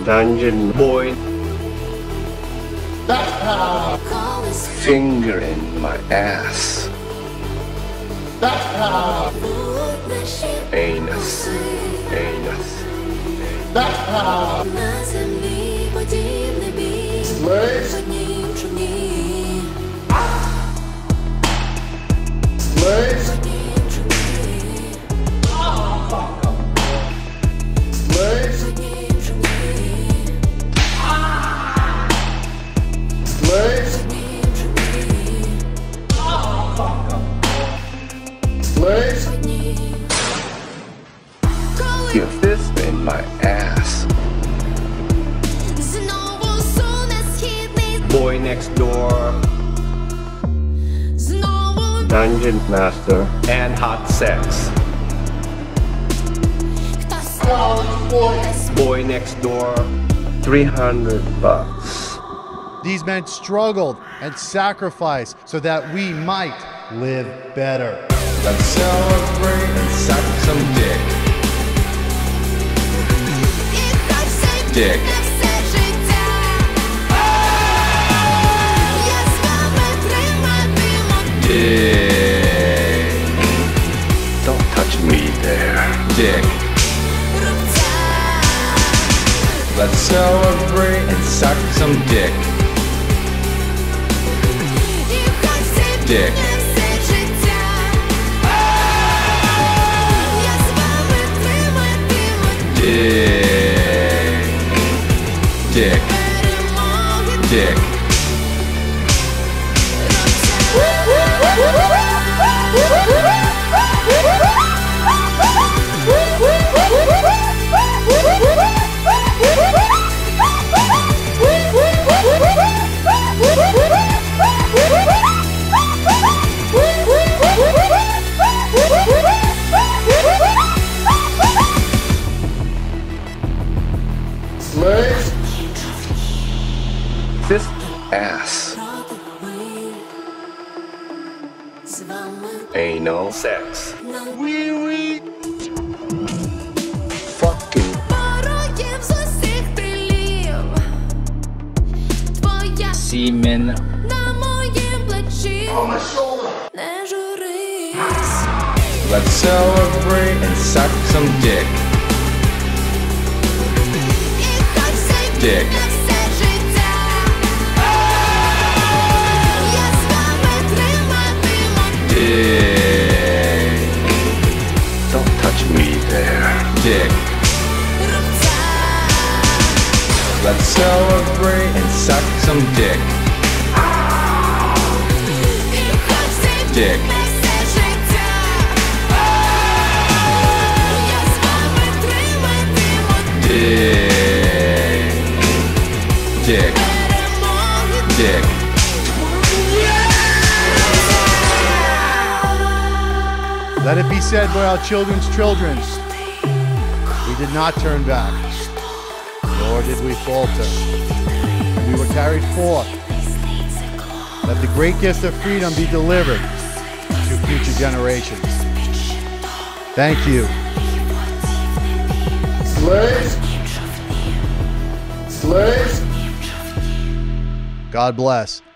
Dungeon boy. Finger in my ass. Anus. Anus. Your fist in my ass. Boy next door. Dungeon master and hot sex. Boy next door. $300. These men struggled and sacrificed so that we might live better. Let's celebrate and suck some dick. Dick. Dick. Don't touch me there. Dick. Let's celebrate and suck some dick. Dick. Dick. Dick. Dick. Fist ass. Anal sex. Fucking. Semen. Let's celebrate and suck some dick. Dick. Dick. Don't touch me there. Dick. Let's celebrate and suck some dick. Dick. Dick. Dick. Dick. Let it be said by our children's children, we did not turn back, nor did we falter. And we were carried forth. Let the great gift of freedom be delivered to future generations. Thank you. Slaves! Slaves! God bless.